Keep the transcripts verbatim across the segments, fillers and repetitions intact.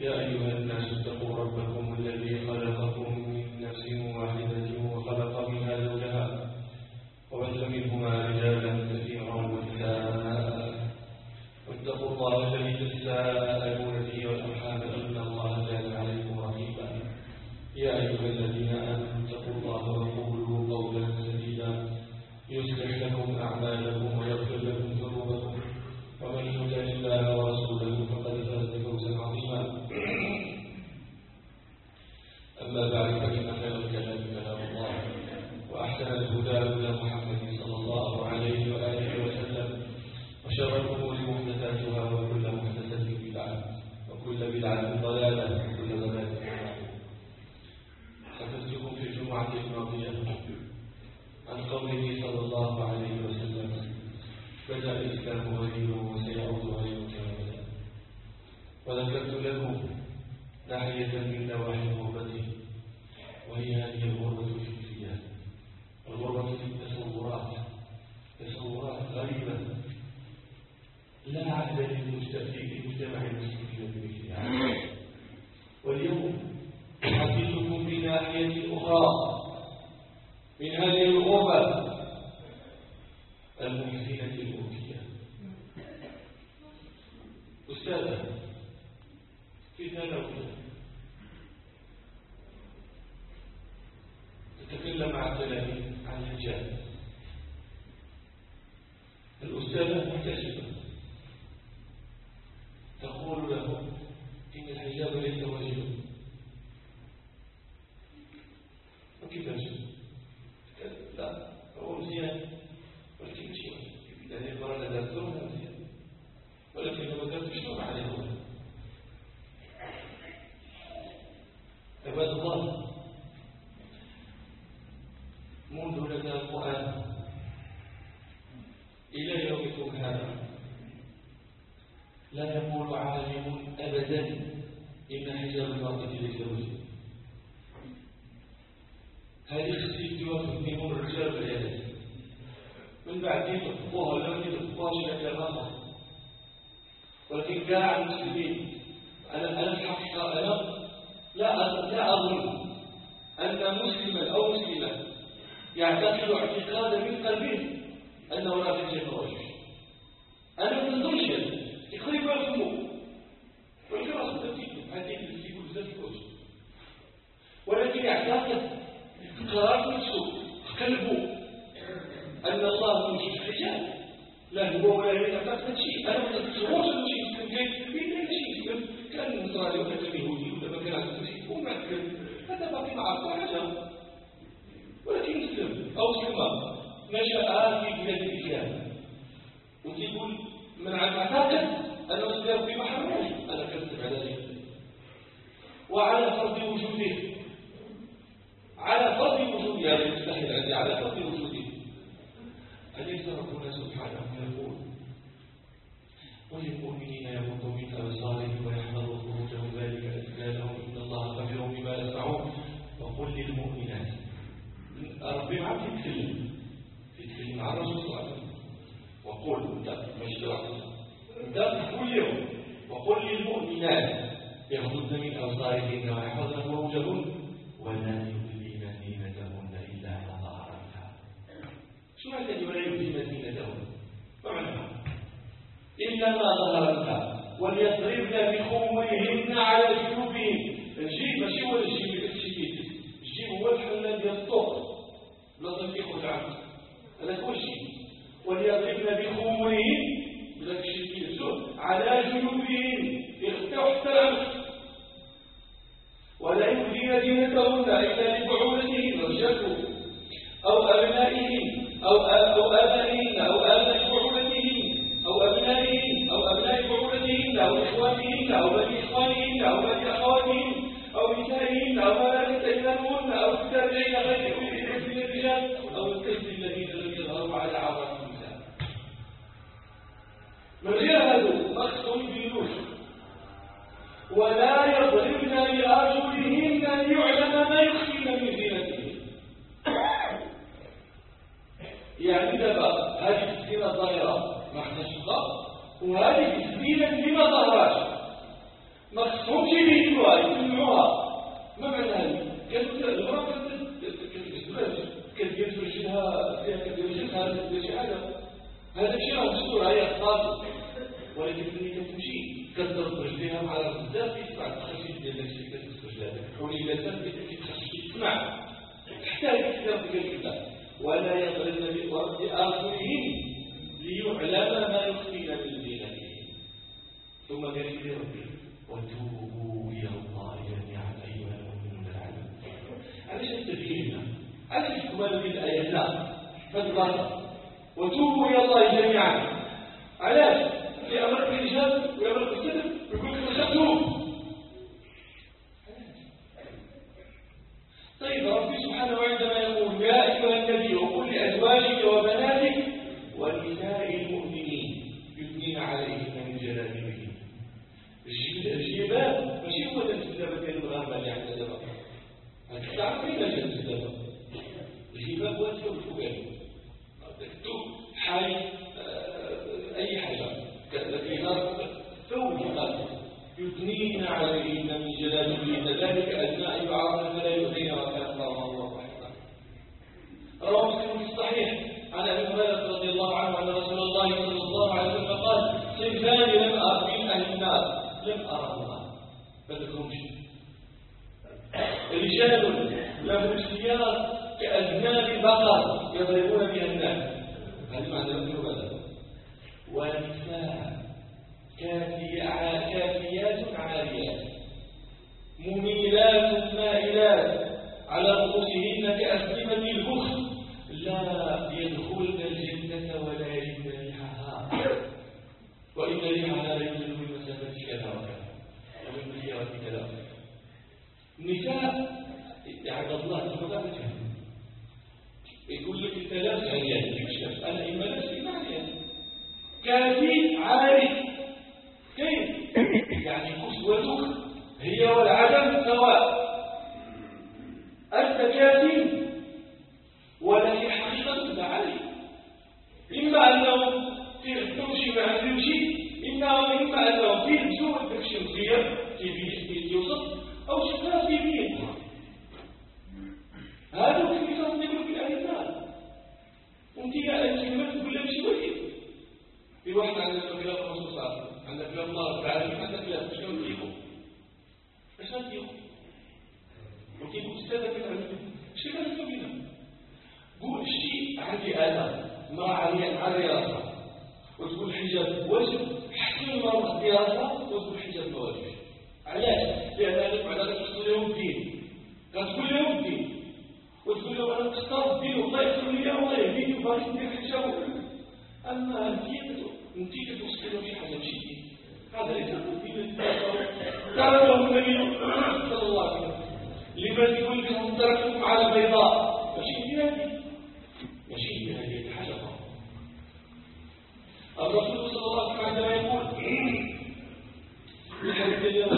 يا أيها الناس اتقوا ربكم الذي خلقكم من نفس واحدة وخلق منها زوجها وبث منهما رجالا كثيرا ونساء واتقوا الله الذي تساءلون به والأرحام إن الله كان عليكم رقيبا يا أيها الذين آمنوا اتقوا الله وقولوا قولا سديدا يصلح لكم أعمالكم ويغفر لكم ذنوبكم ومن يطع الله ورسوله فقد فاز فوزا عظيما أما بعد فإن خير الكلام كلام الله وأحسن الهدى هدى محمد صلى الله عليه وآله وسلم وشر الأمور محدثاتها وكل محدثة بدعة وكل بدعة ضلالة وكل ضلالة في النار. حدثتكم في الجمعة الماضية عن قوله صلى الله عليه وسلم بدأ الإسلام غريبا وسيعود غريبا كما بدأ، وذكرت لكم ناحية من نواحي غربته وهي هذه الغربة الفكرية، الغربة في التصورات، تصورات غريبة لا عهد للمجتمع المسلمين بمثلها. واليوم أحدثكم بناحية أخرى من هذه الغربة المحزنة المبكية. أستاذة في ثانوية تتكلم مع التلاميذ عن الحجاب. الأستاذة محتجبة تقول له إن الحجاب ليس واجبا. وكيف واجب؟ لا هو مزيان ولكن مش واجب، لأن المرأة لا تزورها مزيان، ولكن لما كانت تشتغل عليه هو. عباد الله، منذ لدى القرآن إلى يومكم هذا لا يقول عالم أبدا إن حجاب المرأة ليس واجب. هذه خصيص يوافقهم الرجال بالعيادات، من بعد يطبقوها ولا ما يطبقوهاش إلى كلامها. ولكن كاع المسلمين أنا أنا الحقيقة أنا لا لا أظن أن مسلما أو مسلمة يعتقد اعتقادا من قلبه أنه لا يجب واجب. أنا ما نظنش يقرب يفهموا، ولكن أصلا هذه اللي يقول بزاف الواجب، ولكن يعتقد قرار نفسه في قلبه أن الله موجود في الحجاب. لا هو ولا يعتقد شيء. أنا ما نتصورش أن شيء مسلم جاي بين شيء مسلم كان نصراني ولا كان يهودي ولا ما كان عنده شيء وما كان هذا باقي معه حاجة. ولكن مسلم أو مسلمة نشأ في بلاد الإسلام وتقول من اعتقد أن الإسلام في محرمه، أنا كذب على ذلك. وعلى فرض وجوده على فرض وجوده هذا المستحيل عندي، على فرض وجوده أليس ربنا سبحانه يقول وللمؤمنين يغضوا من أبصارهم ويحفظوا فروجهم ذلك أزكى لهم إن الله خبير بما يصنعون. وقل للمؤمنات ربي عم يتكلم يتكلم مع الرسول صلى الله عليه وسلم وقل انت ماشي انت كل يوم وقل للمؤمنات يغضضن من أبصارهن ويحفظن فروجهن ولا يبدين زينتهن إلا ما ظهر منها. شو معنى ولا يبدين زينتهن؟ ما معناها؟ إلا ما ظهر منها وليضربن بخمرهن على جيوبهن. الجيب ماشي هو الجيب اللي كتشيك، الجيب هو الحل الذي يصدق لازم يخرج عنه، هذا هو الجيب. وليضربن بخمرهن بذاك الشيء يلبسوه على جيوبهن يخفوا حتى العنق. ولا يبدين زينتهن إلا لبعولتهن وجهه أو أبنائهن أو أو آبائهن أو آباء بعولتهن أو أبنائهن أو أبناء بعولتهن أو إخوانهن أو بني إخوانهن أو بني أخواتهن أو نسائهن أو ما لا يستأذنهن أو التابعين غير أولي العرف من الرجال أو الكذب الذين لم يظهروا على عورات النساء. من غير هذا مقصود بينوش. ولا يضربن بأرجلهن ليعلم ما يخفين من زينتهن. يعني دابا هذه الزينة الظاهرة ما خصهاش تظهر، وهذه الزينة اللي ما ظهراتش ما خصهمش اليوم على بزاف يسمع التخرجيت ديال داكشي اللي كتخرج لهذاك حولي إلا ساب كيتخرج يسمع حتى الكتاب ديال الكتاب ولا يضربن بأرجلهن ليعلم ما يخفين من زينتهن ثم قال لي ربي وتوبوا إلى الله جميعا أيها المؤمنون لعلكم علاش نستفيدنا علاش تكمل هذه الآيات لا فالباطل وتوبوا إلى الله جميعا علاش في أمر بالإجابة وأمر بالصدق يقول لك تخافوا طيب ربي سبحانه عندما يقول يا أيها النبي وقل لأزواجك وبناتك ونساء المؤمنين يثنين عليهن من جلابيبهن الجباب ماشي هو ذا الجباب ديال الغابة اللي عندنا دابا هذيك تعرفين اش الجباب الجباب هو الثوب الفوقاني الثوب حاي أي حاجة ثوب الغابة يثنين عليهن من جلابيبهن ذلك أدنى أن يعرفن فلا يؤذين وكان الله رحمه رواه مسلم في الصحيح عن ابي هريره رضي الله عنه ان رسول الله صلى الله عليه وسلم قال صنفان لم ارى من اهل النار لم ارهما ما تكونش رجال لهم سيار كاذناب البقر يضربون بها الناس هذه معنى لم هذا ونساء كافيات عاريات مميلات مائلات على رؤوسهن كأسلمة البخل لا يدخلن الجنة ولا يجدن ريحها وإن ريحها لا يوجد من مسافة كذا وكذا ومن مسيرة كذا النساء عبد الله تفضل جهنم يقول لك انت لابس عريان تكشف انا اما لابس اما عريان كافي عاري كيف يعني كسوتك هي والعدم سواء انت كافي ولا هي حقيقه تعالي اما انه تمشي مع تمشي اما اما انه في بزور تمشي مزيان كيف يوصف او شفاف في بيه هذا هو اللي يصير يقول في اهل النار وانت يا انت ما تقول لهم شي واحد في واحد عندنا كلام الرسول صلى الله عليه وسلم عندنا كلام الله تعالى عندنا كلام شنو كيفو اش كيفو وكيفو استاذ كلام شي كان فينا قول شيء عندي انا ما علي على راسها وتقول حجاب واجب حسن المرأة دراسة وتقول حجاب واجب علاش؟ لأن على ذلك تقول لهم الدين تقول لهم الدين وتقول لهم أنا تختار الدين والله يسر لي والله يهديني وباغي ندير حجاب أما أنت أنت كتوصل لهم شي حاجة ماشي دين هذا ليس الدين قال لهم النبي صلى الله عليه وسلم لما تقول لهم تركتكم على البيضاء ماشي دين هذه ماشي دين هذه حاجة الرسول صلى الله عليه وسلم عندما يقول الحديث اليوم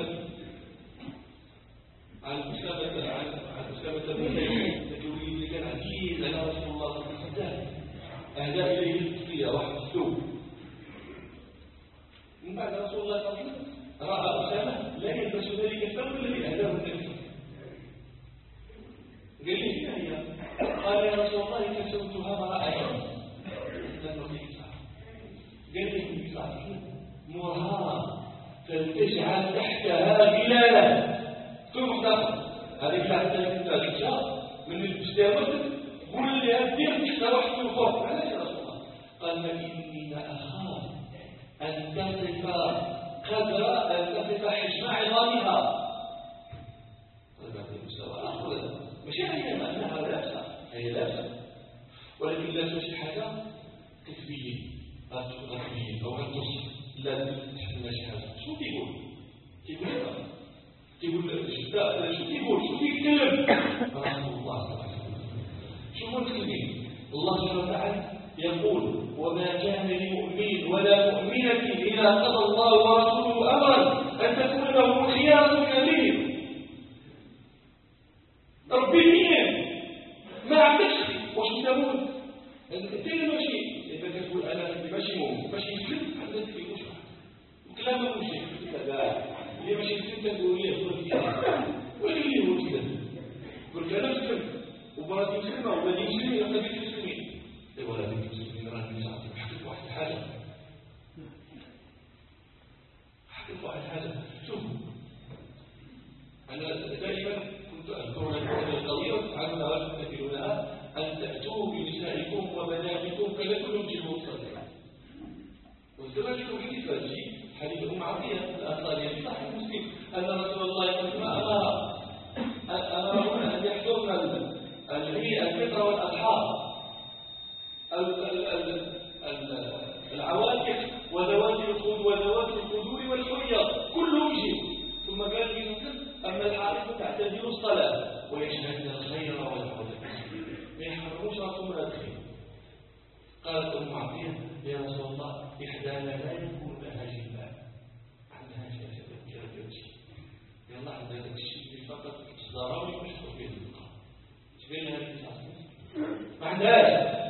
عن أسامة عن أسامة بن زيد الذي اللي كان عزيز على رسول الله صلى الله عليه وسلم أهدى إليه التسلية واحد الثوب من بعد رسول الله صلى الله عليه وسلم رأى أسامة لا يلبس ذلك الثوب الذي أهداه النبي قال لي ما هي؟ قال يا رسول الله كسوتها مرأة لم نصيب قال لي النبي صلى الله عليه وسلم مرها فلتجعل تحتها غلالا ثم احتفظ هذه كانت الاشياء من المستوى قول لي هدير تحت واحد الفوق علاش يا رسول الله قال فاني اخاف ان تصف قدر ان تصف حجم عظامها هذا المستوى الاخر ماشي هي انها لابسه هي لابسه ولكن لابسه شي حاجه كتبين غتبين او غتوصف لا تحمل شي حاجه شنو كيقول كيقول هذا كيقول شتا شو كيقول شو كيتكلم رسول الله صلى الله عليه وسلم شوفوا الكلمين الله سبحانه وتعالى يقول وما كان لمؤمن ولا مؤمنة إذا قضى الله ورسوله أمرا أن تكون لهم خيار كبير ربي مين ما عندكش واش تقول انت ماشي انت كتقول انا ماشي مؤمن ماشي مسلم عندك في مشكل وكلام ماشي كذا اللي ماشي مسلم تقول لي خذ فيها واللي هو كذا قلت انا مسلم وبراتي مسلمه وبني مسلمين وقبيله المسلمين ولا بنت مسلمين راه نساء بحق واحد الحاجه هذا شوفوا أنا دائما كنت أذكر لكم هذه القضية وتفعلون وتمثلونها أن تأتوا بنسائكم وبناتكم فلا كلهم تجيبوا الصلاة والزواج الوحيد فاجي حديث أم عطية الأنصارية في صحيح مسلم أن رسول الله صلى الله عليه وسلم أمرهم أن يحضرن الفطر والأضحى العواتق وذوات الخدود وذوات الخدور والحرية كلهم يجيبوا ثم قال لي أما الحارث تعتزل الصلاة ويشهدن الخير والحدث ما يحرموش رسول الله الخير. قالت أم عطية يا رسول الله إحدانا لا يكون لها جبال عندها جبال يلا عندها ذاك الشيء فقط ضروري مش تخفيه البقاء تبين لها الإنسان ما عندهاش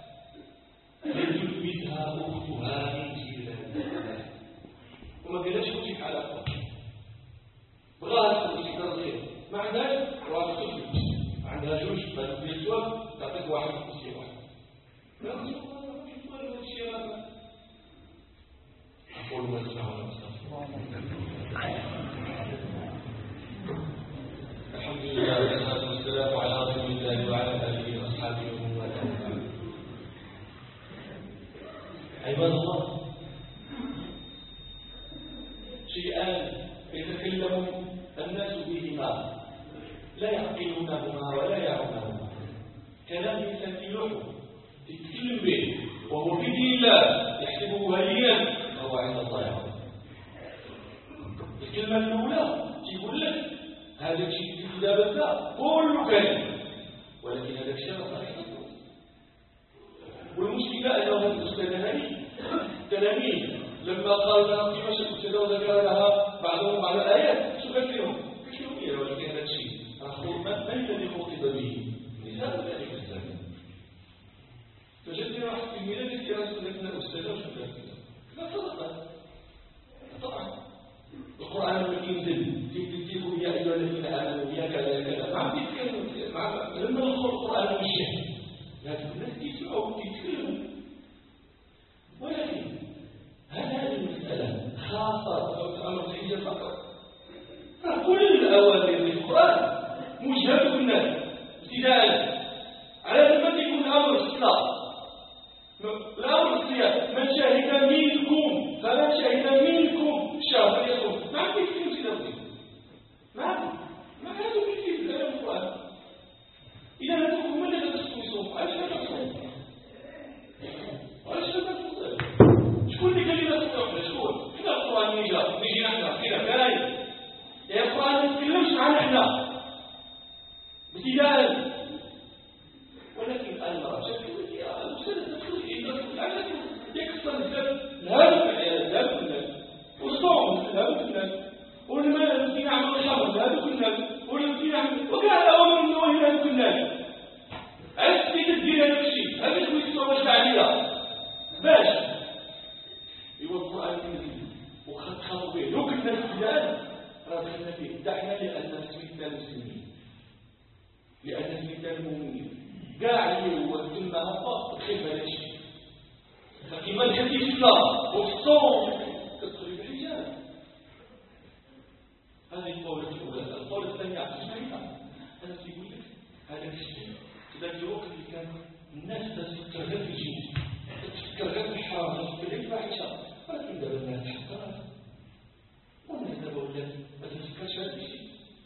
يجلبها أختها من جيرانها وما قالش وجهك على أخوك بغاها تخلص كذا الخير ما عندهاش رواه تخلص ما عندها جوج بل في الزواج تعطيك واحد وتمشي واحد لا رسول الله ما في مال ولا شيء أقول ما تسمعون الحمد لله والصلاة والسلام على رسول الله وعلى آله وأصحابه ومن والاه. عباد الله شيئان يتكلم الناس بهما لا يعقلونهما ولا يعونهما كلام الإنسان في لوحه يتكلم به وهو في دين الله يحسبه هينا وهو عند الله يعلم. الكلمة الأولى يقول لك هذا الشيء في كتاب الله كله كلمة ولكن هذا الشيء صحيح. والمشكلة أنه هذا الأستاذ هذه تلاميذ لما قال لها في مشهد كذا وذكر لها بعضهم على الآيات شو قال لهم؟ شو هي ولكن هذا الشيء ما الذي خطب به؟ نساء ذلك الزمن. فجدنا واحد في الميلاد يا رسول الله أستاذ وشو قال كذا؟ لا صدقت طبعا القرآن لما ينزل تكتبوا يا أيها الذين آمنوا يا كذا كذا ما عم يتكلموا مع لما يدخل القرآن مش لكن الناس يسمعوا ويتكلموا ولكن هل هذه المسألة خاصة أو أمر تحية فقط؟ كل الأوامر في القرآن موجهة الناس ابتداء على لما يكون الأمر الصلاة الأمر الصيام من شهد منكم فمن شهد منكم الشهر فليصوم ما عندك في مسلم ما عندك ما عندك في الكلام القرآن إذا هدوكم من الذي تصوم علاش لا تصوم علاش لا تصوم شكون اللي قال لي لا تصوم شكون حنا القرآن نيجي نيجي نحن حنا كاين يا القرآن ما تكلمش عن احنا ابتداء ولكن المرأة شكلت يا الأستاذ تدخل إيه يكسر الزب الهدف الهدف الناس والصوم الهدف الناس والمال الذي نعمل الحرب الهدف الناس والذي نعمل وكان أول من نوه الهدف الناس عرفت كيف تدير هذا الشيء هذا شوية الصوم الشعبية باش يقول القرآن الكريم وخد خاطر به لو كنا الابتداء راه دخلنا فيه دعنا لأن سميتنا مسلمين لأن سميتنا المؤمنين كاع اللي هو ثم هبط تخيف هذا الشيء فكما دخلتي في الصلاة وفي الصوم تدخلي في الحجاب هذه القولة الأولى. القولة الثانية تسمعيها أنا سيقول لك هذا الشيء ذاك الوقت اللي كان الناس تفكر غير في الجنس تفكر غير في الحرام تفكر غير في الفاحشة ولكن دابا الناس تحضرت والناس دابا ولات ما تفكرش هذا الشيء.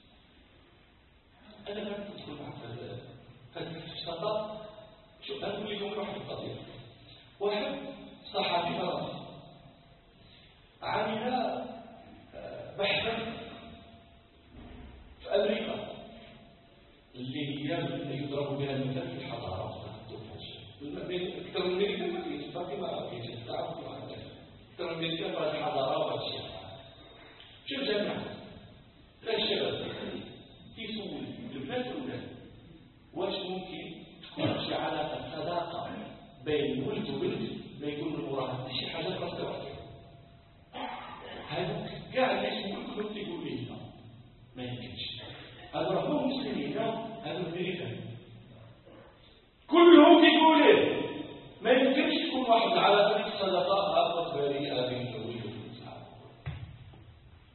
أنا ما تدخل معك هذا هذا الشطط شو أقول لكم واحد القضية. واحد صحفي فرنسي عمل بحثا في أمريكا اللي هي يضرب بها المثال في الحضارة أكثر من أمريكا ما فيش باقي ما فيش تعرف أكثر من أمريكا في الحضارة والشيء. شو الجامعة؟ لا الشباب يسول البنات والولاد واش ممكن تكون شي علاقة صداقة بين ولد وبنت ما يكون المراهق شي حاجة خاصة واحدة هذا كاع الناس كلهم تيقولوا لي لا ما يمكنش هذا راهم مسلمين هذا الامريكان كلهم تيقولوا لي ما يمكنش تكون واحد العلاقة الصداقة هابطة بريئة بين زوج وبنت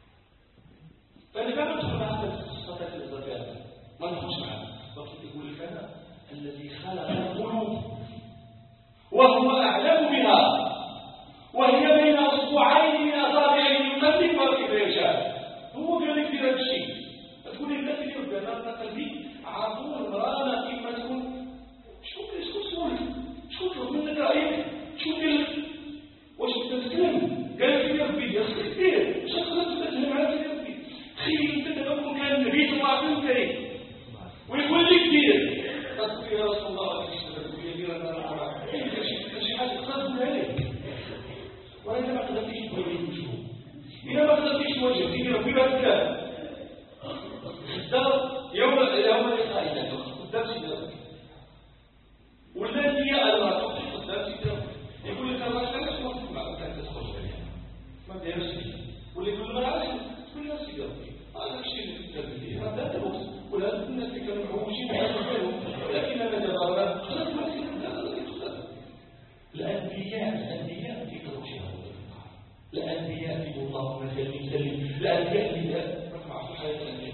فأنا ما ندخل مع الصفات الإضافية ما ندخلش معها لكن يقول لك أنا الذي خلق القلوب وهو أعلم بها وهي بين أصبعين من أصابعه يقلبها كيف يشاء هو قال لك دير هذا الشيء تقول لي الناس اللي يبدا انا قلبي عاطون المرأة كيما تكون شكون شكون سولك شكون طلب منك رايك شكون قال لك واش تتكلم قال لك يا ربي يا اخي كثير واش تقدر تتكلم على يا ربي تخيل انت دابا كان النبي صلى الله عليه وسلم ويقول لك دير قلت يا رسول الله تقول لي دير انا كاين شي حاجه تقدر تقول عليه وانا ما قدرتش نقول لك وجهه إذا ما قدرتش توجه سيدي ربي بهذا الكلام خدام يوم يوم القائلة قدام سيدي ربي والذي يألم تقف قدام سيدي ربي يقول لك الله علاش ما تسمع كانت تخرج عليها ما دايرش واللي يقول ما علاش تقول له سيدي ربي هذا الشيء اللي في التربيه هذا هذا الوقت ولا الناس اللي كانوا معوجين على بالهم لكن انا دابا خلاص ما الانبياء الانبياء في كروشها الأنبياء في اللهم سلم سلم الأنبياء اللي رفع في حياة الأنبياء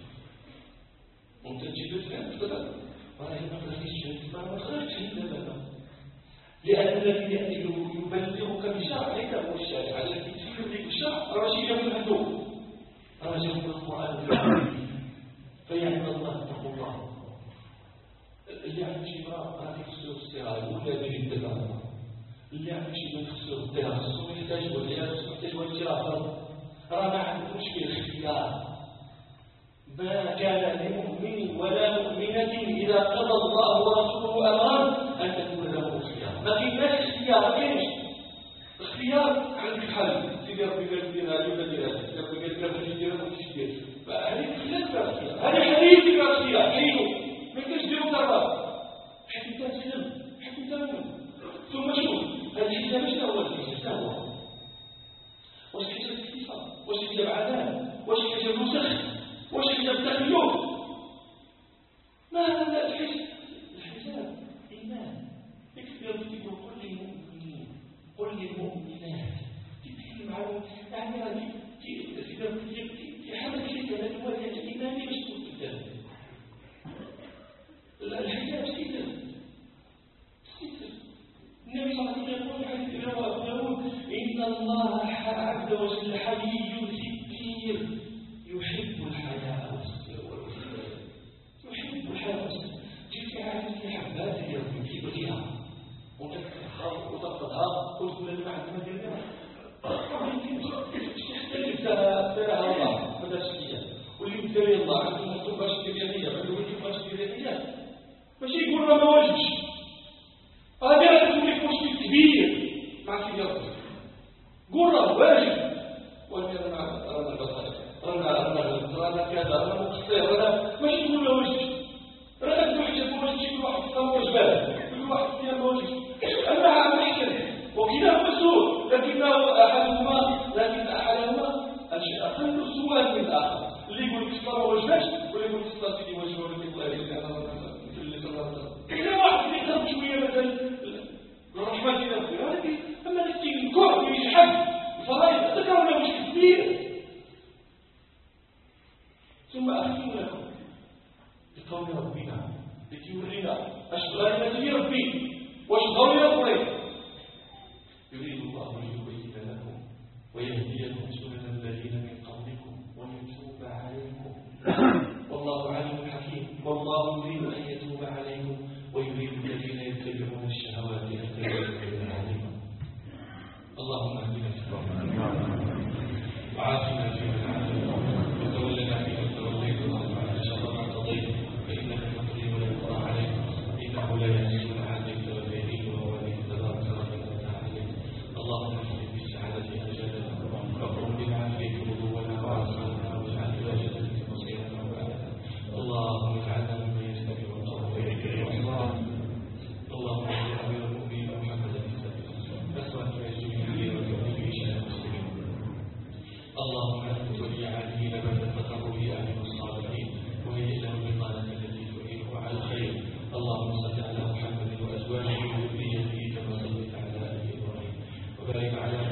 ممكن تجيب الفهم كذا وأنا ما قدرتش ما خرجتش هنا لأن الذي يأتي يبلغك بشرعك هو الشارع الذي يسير لك الشرع رشيد من عنده رجل من القرآن الكريم فيعلم الله اتقوا الله اللي يعرف شي امرأة غادي يخسر الصغار ولا يدير الدبابة اللي يعرف شي من خسر الطيران خصو يحتاج والعيال يحتاج والتراث راه ما عندكمش فيه الاختيار ما كان لمؤمن ولا مؤمنة إذا قضى الله ورسوله أمرا أن تكون له اختيار ما كاينش اختيار ما كاينش اختيار عندك الحل سيدي ربي قال دير هذه ولا دير هذه سيدي ربي قال لك دير هذا ولا دير هذه خلاف الاختيار هذا حديث في الاختيار حيدو ما كاينش ديروا كرة حيت انت تسلم حيت انت منه ثم شوف هذا الحساب شنو هو الحساب هو واش حساب الاكتفاء واش حساب عذاب واش حساب مسخ واش حساب تخلف ما هذا الحساب الحساب إيمان يكفي ربي يقول قل للمؤمنين قل للمؤمنات تتكلم عنهم يعني هذه في حالة شيء كذا الواجهة الإيمانية باش تكون قدام الحساب سيدر سيدر النبي صلى الله عليه وسلم يقول حديث رواه أبو داود إن الله عز وجل حي ستير يحب الحياء يحب الحياء جيت عارف في حبات يربي في بغيها وتكخر وتفقدها وتقول لي ما عندنا ديرها تختلف سنها الله هذا الشيء واللي يدري الله عنده مكتوب باش دير هي ما يقولش باش دير هي ماشي يقول ما واجبش هذا تقول لك مشكل كبير مع سيدي ربي قول راه واجب وانا مع رانا بطل رانا رانا رانا كذا رانا مقصر رانا ماشي تقول له واجب رانا تقول حاجه ما واجبش كل واحد فيه واجبات كل واحد فيها ما واجبش اما عمل حسن وكلاهما مسؤول لكنه احدهما لكن احدهما اقل سوءا من الاخر اللي يقول لك الصلاه واجبات واللي يقول لك الصلاه سيدي واجب ولا يقول لك كذا واحد يخرج شويه مثلا الرحمن كذا ولكن اما نتيجه الكره يشحن الفرائض ذكرنا مشكل كبير ثم اختم لكم بقول ربنا لتورينا اشغال في ربي واشغال ربي يريد الله ان يبين لكم ويهديكم سنن الذين من قبلكم ويتوب عليكم والله عليم حكيم والله يريد ان يتوب عليكم ويريد الذين يتبعون الشهوات ان تتبعوا عليهم اللهم اهدنا فيمن وعافنا فيمن عافيت وتولنا فيمن توليت اللهم اهدنا شر ما قضيت فانك تقضي ولا يقضى عليك انه لا يعز من عاديت ولا يهين وهو ولي تبارك ربنا وتعالى اللهم اهدنا بالسعاده اجلنا واقم بالعافيه غدونا وعافنا واجعل واجبنا في مصيرنا وبعدنا اللهم اجعلنا ممن يستمع القول ويتبع اللهم اهد امير المؤمنين محمدا في سبيله اسوأ يجري وتؤدي شان المسلمين اللهم انت ولي عليه بعد التقرب اهل الصالحين وهيئ لهم البطانه التي تعينه على الخير اللهم صل على محمد وازواجه وذريته كما صليت على ال ابراهيم وبارك على